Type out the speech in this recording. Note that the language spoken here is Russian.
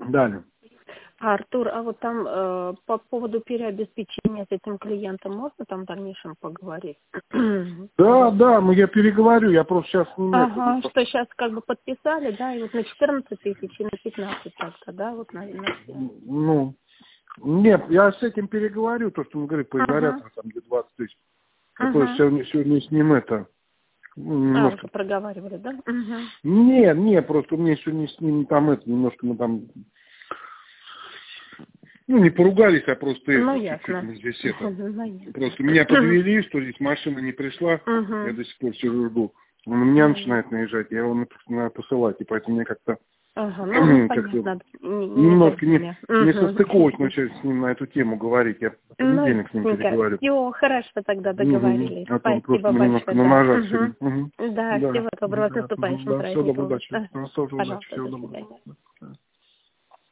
Далее. Артур, а вот там по поводу переобеспечения с этим клиентом можно там в дальнейшем поговорить? Да, я переговорю, я просто сейчас не Ага, что сейчас как бы подписали, да, и вот на 14 тысяч и на 15 как-то, да, вот на все. Ну, нет, я с этим переговорю, то, что мы говорим, поговорят, Ага. там где 20 тысяч. Я Ага. просто сегодня с ним это, немножко... Уже проговаривали, да? Угу. Не, просто у меня сегодня с ним там это, немножко мы там... Ну, не поругались, а просто Ну, это, чуть-чуть ясно. мы здесь это. Понятно. Просто меня подвели, что здесь машина не пришла, я до сих пор сижу жду. Он на меня начинает наезжать, я его надо посылать, и поэтому мне как-то Ага, ну, как-то понятно. немножко не Угу. состыковывать начать с ним на эту тему говорить. Я в Ну, понедельник с ним ясненько. переговорю. Все, хорошо, тогда договорились. А то он просто Спасибо мы немножко большое, на да. ножах сегодня. Да, Да, всего доброго, с да, наступающим да, всего доброго, праздником. удачи. Тоже удачи, Пожалуйста, всего до доброго. свидания. Да.